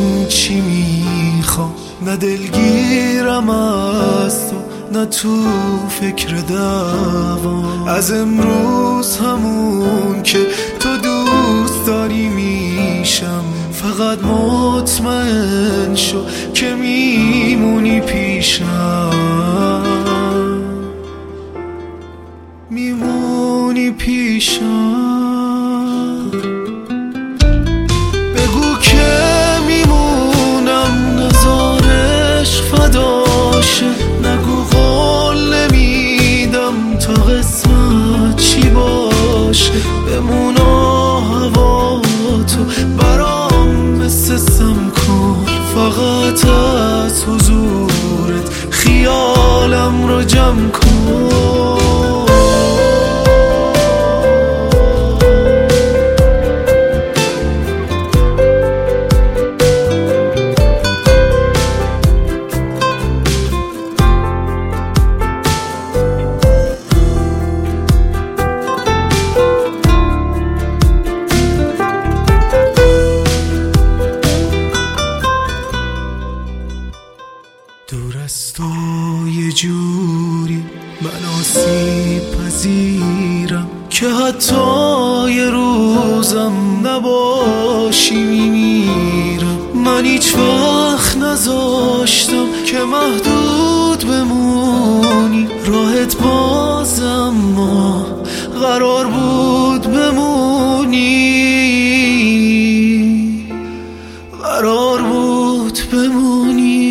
چی میخوام، نه دلگیرم از تو نه تو فکر دوام. از امروز همون که تو دوست داری میشم، فقط مطمئن شو که میمونی پیشم، میمونی پیشم. بگو که میمونم نزارش فداشه، نگو قول نمیدم تا قسمت چی باشه. بمون و هوا تو برام مثل سم کن، فقط از حضورت خیالم رو جمع کن. دور از تو یه جوری من آسیب پذیرم که حتی یه روزم نباشی میمیرم. من هیچ وقت نذاشتم که محدود بمونی، راحت باز اما قرار بود بمونی، قرار بود بمونی.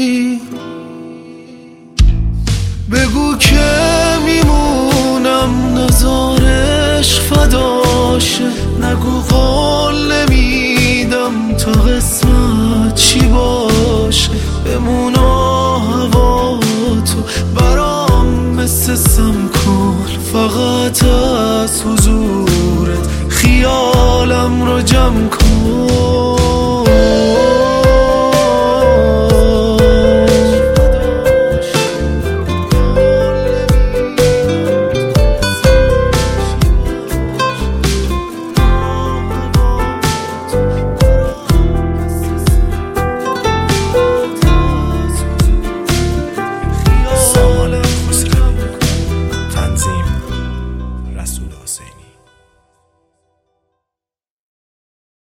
بگو که میمونم نزارش فداشه، نگو قول نمیدم تا قسمت چی باشه. بمون و هوا تو برام مثل سم کن، فقط از حضورت خیالم رو جمع کن.